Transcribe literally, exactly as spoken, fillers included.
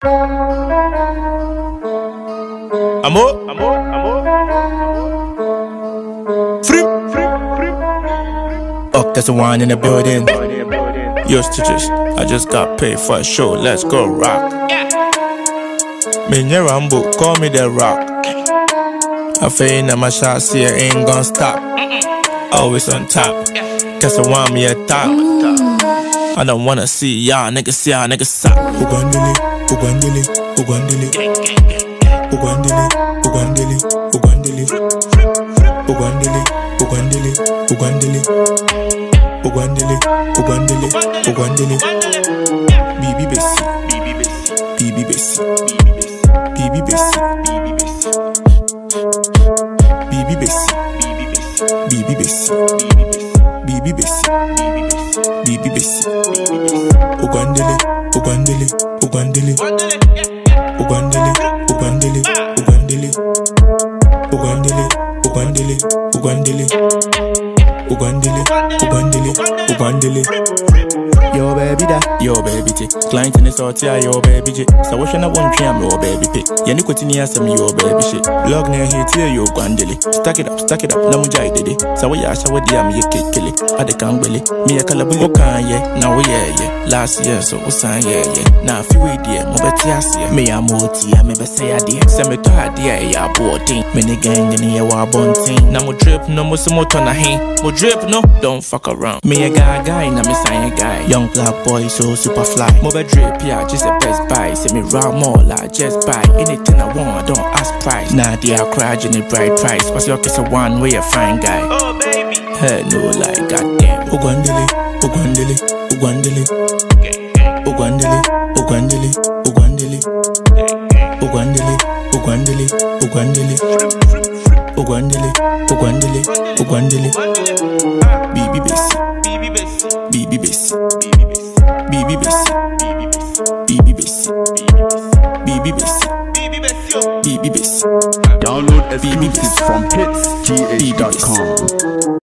Amo, amo, amo. Free, free, free. Oh, there's a one in the building. Used to just, I just got paid for a show. Let's go rock. Me near Rambo, call me the rock. I feel in my shots here ain't gon' stop. Always on top. Cause I want me a top. I don't wanna see y'all niggas see y'all niggas stop. Ugandele, Ugandele, Ugandele, Ugandele, Ugandele, Ugandele, Ugandele, Ugandele, Ugandele, Ugandele, Ugandele, Ugandele, Bibi Bessi, Bibi Bessi, Bibi Bessi, Bibi Bessi, Bibi Bessi, Bibi Bessi, Bibi Bessi, Ugandele, Ugandele, Ugandele, Ugandele, Ugandele, Ugandele, Ugandele, Ugandele, Ugandele, Ugandele, Ugandele, Ugandele. Yo baby da, yo baby T. Client in the sort ya, yo baby J. So what should I want to yo baby P. Ya ni kutini ya some yo baby shit. Blog near here to yo Ugandele. Stack it up, stack it up, na mujai dede. So what ya shawa dia me ye kill it. I de can't belly. Me a kalabu kan ye. Now we yeah yeah. Last year so usan yeah yeah. Now if you wait there, mo beti asia. Me a moti, I me be say a dear. Se me to a dear ya boarding. Me ni gang in here wa bunting. Na mo drip no mo se mo to na hin. Mo drip no, don't fuck around. Me a guy guy, na me sign a guy. Young black boy so super fly. Mo be drip yeah, just a best buy. Say me round more like just buy. Anything I want, don't ask price. Nah they are crying the bright price. What's your kiss a one way a fine guy? Oh baby. Hey no like goddamn. Ugandele, Ugandele, Ugandele, Ugandele, Ugandele, Ugandele, Ugandele, Ugandele, Ugandele, Ugandele, Ugandele, Ugandele, Bibi Bessi, Bibi Bessi, Bibi Bessi, Bibi Bessi, Bibi Bessi, Bibi Bessi. Download exclusives from hits g h dot com.